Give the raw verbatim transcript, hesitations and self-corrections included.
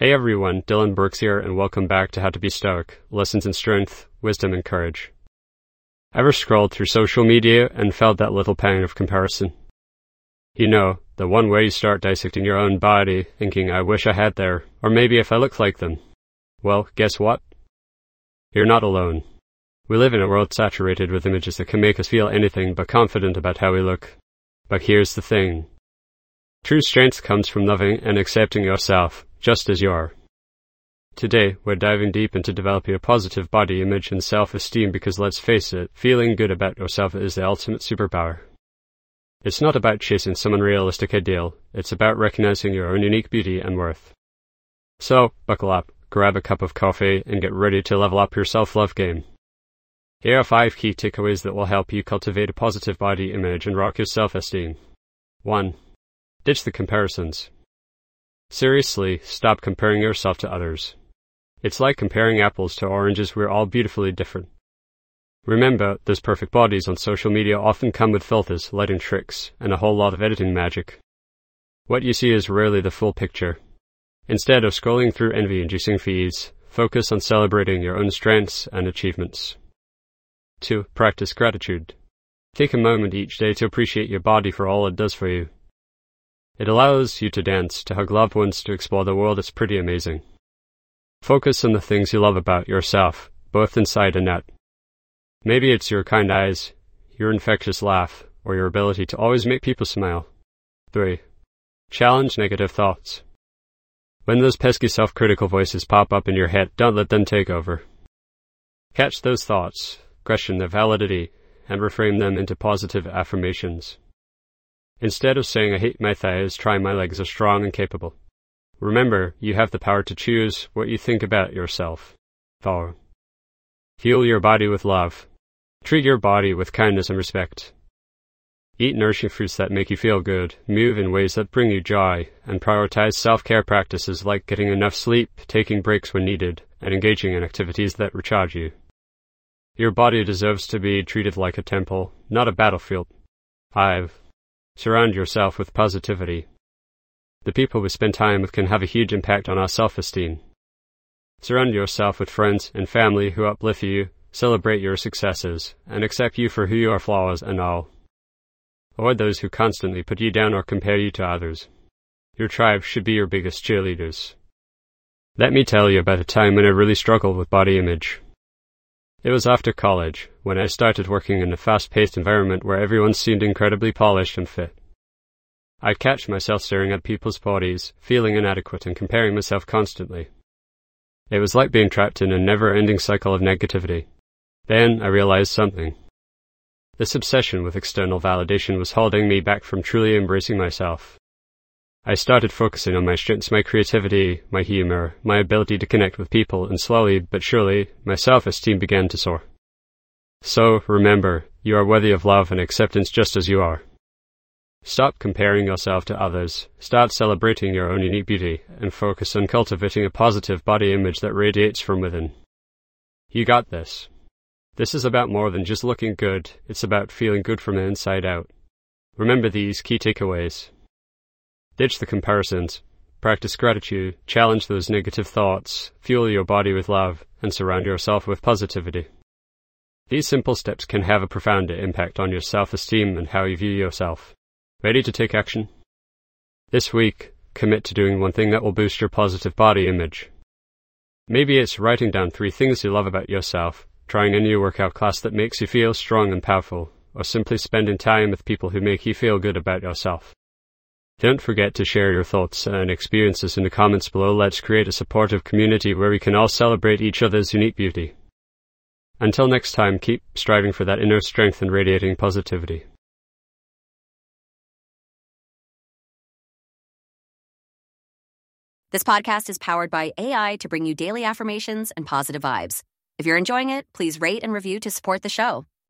Hey everyone, Dylan Brooks here, and welcome back to How to Be Stoic, lessons in strength, wisdom, and courage. Ever scrolled through social media and felt that little pang of comparison? You know, the one where you start dissecting your own body, thinking, I wish I had there, or maybe if I looked like them. Well, guess what? You're not alone. We live in a world saturated with images that can make us feel anything but confident about how we look. But here's the thing. True strength comes from loving and accepting yourself, just as you are. Today, we're diving deep into developing a positive body image and self-esteem because let's face it, feeling good about yourself is the ultimate superpower. It's not about chasing some unrealistic ideal, it's about recognizing your own unique beauty and worth. So, buckle up, grab a cup of coffee, and get ready to level up your self-love game. Here are five key takeaways that will help you cultivate a positive body image and rock your self-esteem. one. Ditch the comparisons. Seriously, stop comparing yourself to others. It's like comparing apples to oranges. We're all beautifully different. Remember, those perfect bodies on social media often come with filters, lighting tricks, and a whole lot of editing magic. What you see is rarely the full picture. Instead of scrolling through envy-inducing feeds, focus on celebrating your own strengths and achievements. two. Practice gratitude. Take a moment each day to appreciate your body for all it does for you. It allows you to dance, to hug loved ones, to explore the world. It's pretty amazing. Focus on the things you love about yourself, both inside and out. Maybe it's your kind eyes, your infectious laugh, or your ability to always make people smile. three. Challenge negative thoughts. When those pesky self-critical voices pop up in your head, don't let them take over. Catch those thoughts, question their validity, and reframe them into positive affirmations. Instead of saying, I hate my thighs, try my legs are strong and capable. Remember, you have the power to choose what you think about yourself. four. Fuel your body with love. Treat your body with kindness and respect. Eat nourishing foods that make you feel good, move in ways that bring you joy, and prioritize self-care practices like getting enough sleep, taking breaks when needed, and engaging in activities that recharge you. Your body deserves to be treated like a temple, not a battlefield. five. Surround yourself with positivity. The people we spend time with can have a huge impact on our self-esteem. Surround yourself with friends and family who uplift you, celebrate your successes, and accept you for who you are, flaws and all. Avoid those who constantly put you down or compare you to others. Your tribe should be your biggest cheerleaders. Let me tell you about a time when I really struggled with body image. It was after college, when I started working in a fast-paced environment where everyone seemed incredibly polished and fit. I'd catch myself staring at people's bodies, feeling inadequate and comparing myself constantly. It was like being trapped in a never-ending cycle of negativity. Then I realized something. This obsession with external validation was holding me back from truly embracing myself. I started focusing on my strengths, my creativity, my humor, my ability to connect with people, and slowly but surely, my self-esteem began to soar. So, remember, you are worthy of love and acceptance just as you are. Stop comparing yourself to others, start celebrating your own unique beauty, and focus on cultivating a positive body image that radiates from within. You got this. This is about more than just looking good, it's about feeling good from the inside out. Remember these key takeaways. Ditch the comparisons, practice gratitude, challenge those negative thoughts, fuel your body with love, and surround yourself with positivity. These simple steps can have a profound impact on your self-esteem and how you view yourself. Ready to take action? This week, commit to doing one thing that will boost your positive body image. Maybe it's writing down three things you love about yourself, trying a new workout class that makes you feel strong and powerful, or simply spending time with people who make you feel good about yourself. Don't forget to share your thoughts and experiences in the comments below. Let's create a supportive community where we can all celebrate each other's unique beauty. Until next time, keep striving for that inner strength and radiating positivity. This podcast is powered by A I to bring you daily affirmations and positive vibes. If you're enjoying it, please rate and review to support the show.